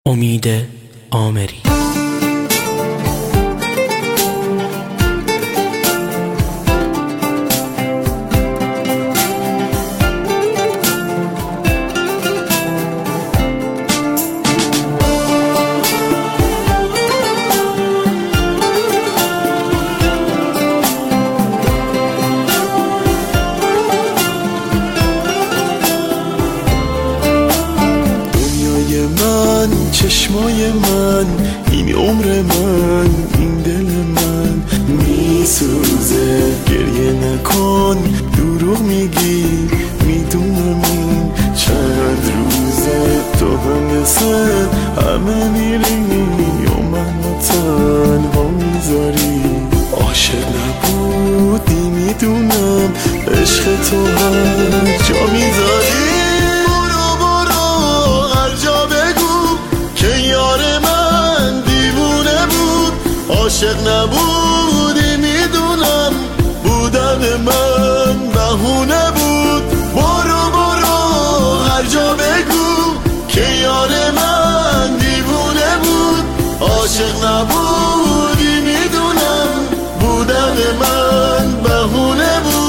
امید آمری. چشمای من، این عمر من، این دل من میسوزه. گریه نکن، دروغ میگی، میدونم این چند روزه. تو هم مثل همه میری و منو تنها میذاری. عاشق نبودی میدونم، عشق تو هر جا میذاری. عاشق نبودی میدونم، بودن من بهونه بود. برو هر جا بگو که یار من دیوونه بود. عاشق نبودی میدونم، بودن من بهونه بود.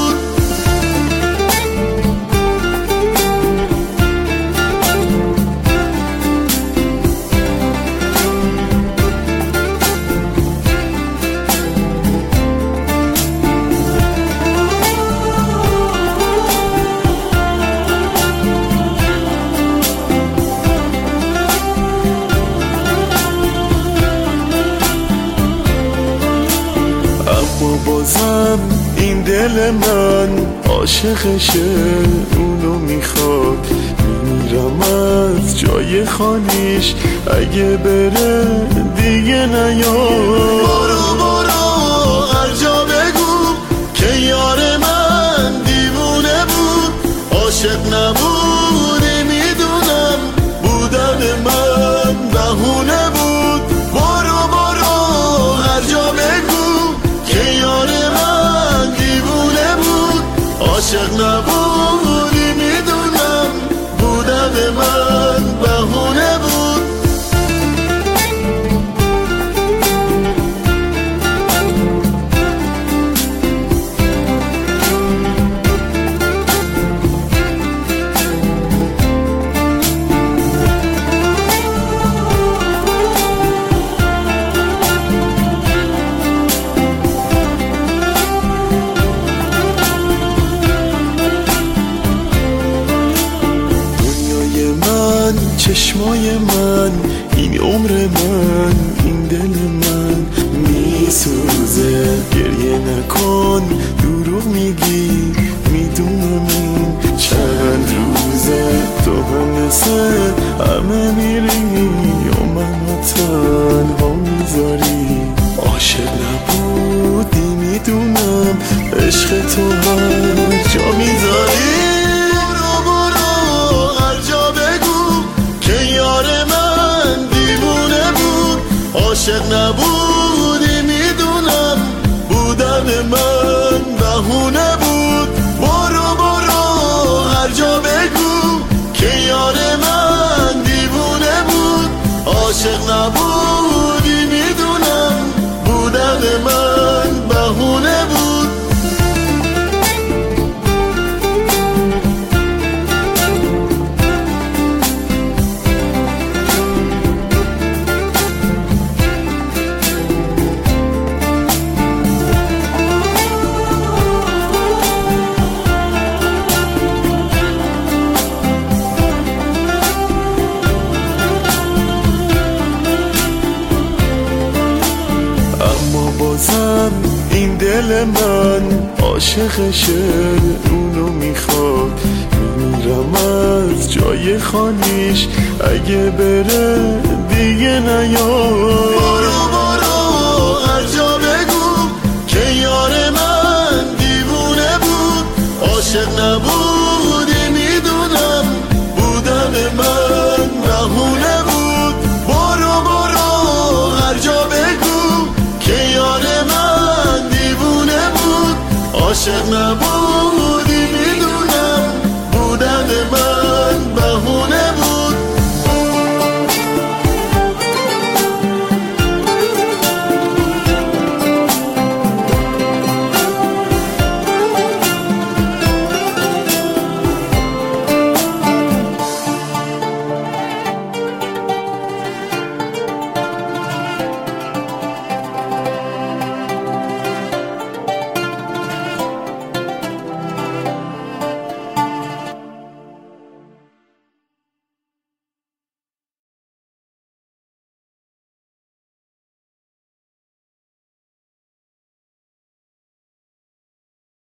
بازم این دل من عاشقشه، اونو میخواد. میمیرم از جای خالیش، اگه بره دیگه نیاد. برو هر جا بگو که یار من دیوونه بود. عاشق نبودی میدونم، بودن من بهونه بود. برو هر جا بگو که یار من دیوونه بود. عاشق نبودی میدونم، بودن من بهونه بود. چشمای من، این عمر من، این دل من میسوزه. گریه نکن، دروغ میگی، میدونم این چند روزه. تو هم مثل همه میری و منو تنها میذاری. عاشق نبودی میدونم، عشق تو هر جا میذاری. عاشق نبودی میدونم، بودن من بهونه بود. برو هر جا بگو که یار من دیوونه بود. عاشق نبودی میدونم، بودن من بهونه بود. بازم این دل من عاشقشه، اونو میخواد. میمیرم از جای خالیش، اگه بره دیگه نیاد. برو هر جا بگو که یار من دیوونه بود. عاشق نبودی میدونم، بودن من بهونه بود. برو هر جا بگو که یار من دیوونه بود. عاشق نبود.